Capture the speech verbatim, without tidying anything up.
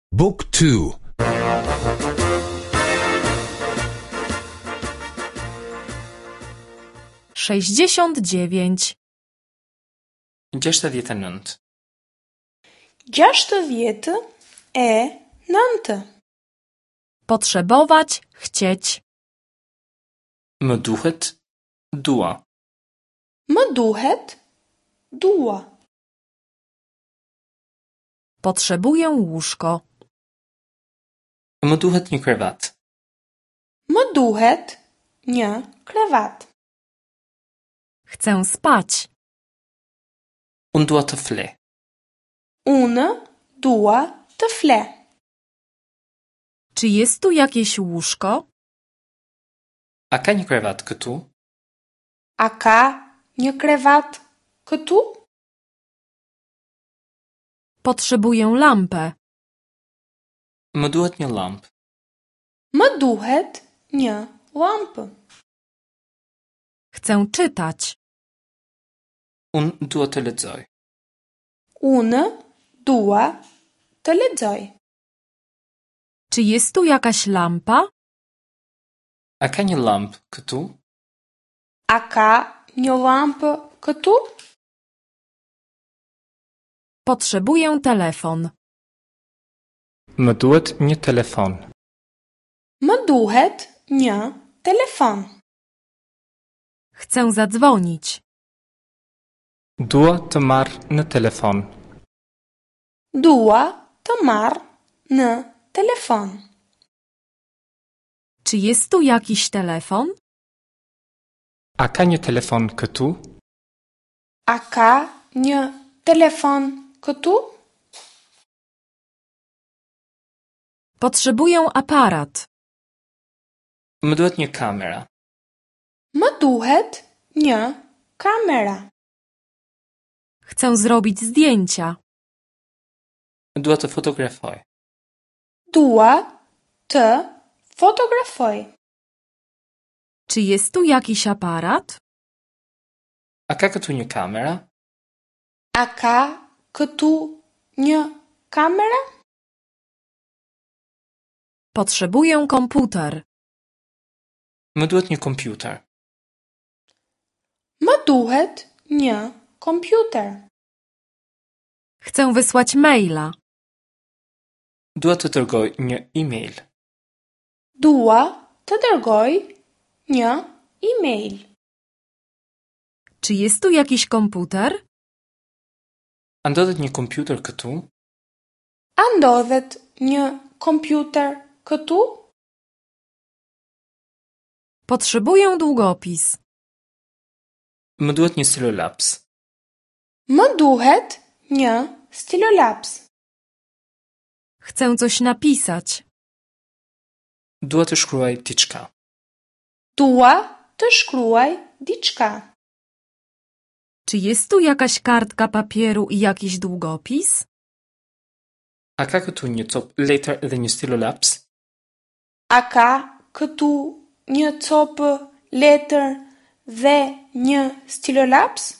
Book two. sześćdziesiąt dziewięć. gjashtë e nëntë. gjashtëdhjetë e nëntë. Potrzebować, chcieć. Më duhet, dua. Më duhet, dua. Potrzebuję łóżko. Më duhet një krevat. Më duhet një krevat. Chcę spać. Unë dua të fle. Unë dua të fle. Czy jest tu jakieś łóżko? A ka një krevat këtu? A ka një krevat këtu? Potrzebuję lampę. Më duhet një llampë. Më duhet një llampë. Chcę czytać. Unë dua të lexoj. Unë dua të lexoj. Czy jest tu jakaś lampa? A ka një llampë këtu? A ka një llampë këtu? Potrzebuję telefon. Më duhet një telefon. Më duhet një telefon. Chcę zadzwonić. Dua të marr në telefon. Dua të marr në telefon. Czy jest tu jakiś telefon? A ka një telefon këtu? A ka një telefon këtu? Potrzebuję aparat. Më duhet një kamera. Më duhet një kamera. Chcę zrobić zdjęcia. Dua të fotografoj. Dua të fotografoj. Czy jest tu jakiś aparat? A ka këtu një kamera? A ka këtu një kamera? Potrzebuję komputer. Më duhet një kompjuter. Më duhet një kompjuter. Chcę wysłać maila. Dua të dërgoj një email. Dua të dërgoj një email. Czy jest tu jakiś komputer? A ndodhet një kompjuter këtu? A ndodhet një kompjuter këtu? Potrzebuję długopis. Më duhet një stilolaps. Më duhet një stilolaps. Chcę coś napisać. Dua të shkruaj diçka. Dua të shkruaj diçka. Czy jest tu jakaś kartka papieru i jakiś długopis? A ka këtu një copë letër dhe një stilolaps? A ka këtu një copë letër dhe një stilolaps?